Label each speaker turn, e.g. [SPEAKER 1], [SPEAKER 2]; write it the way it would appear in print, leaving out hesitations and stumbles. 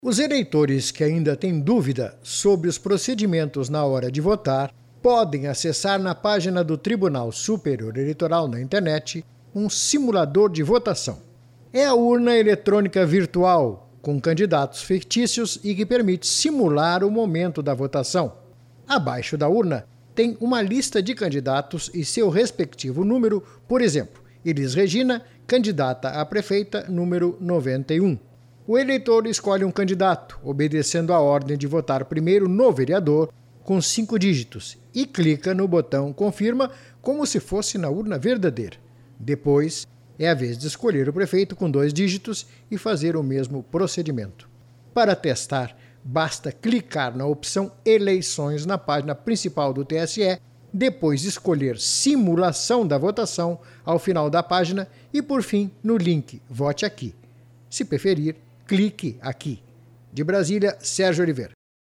[SPEAKER 1] Os eleitores que ainda têm dúvida sobre os procedimentos na hora de votar podem acessar na página do Tribunal Superior Eleitoral na internet um simulador de votação. É a urna eletrônica virtual com candidatos fictícios e que permite simular o momento da votação. Abaixo da urna tem uma lista de candidatos e seu respectivo número, por exemplo, Elis Regina, candidata a prefeita, número 91. O eleitor escolhe um candidato, obedecendo a ordem de votar primeiro no vereador, com 5 dígitos, e clica no botão Confirma como se fosse na urna verdadeira. Depois, é a vez de escolher o prefeito com 2 dígitos e fazer o mesmo procedimento. Para testar, basta clicar na opção Eleições na página principal do TSE, depois escolher Simulação da votação ao final da página e, por fim, no link Vote Aqui. Se preferir, clique aqui. De Brasília, Sérgio Oliveira.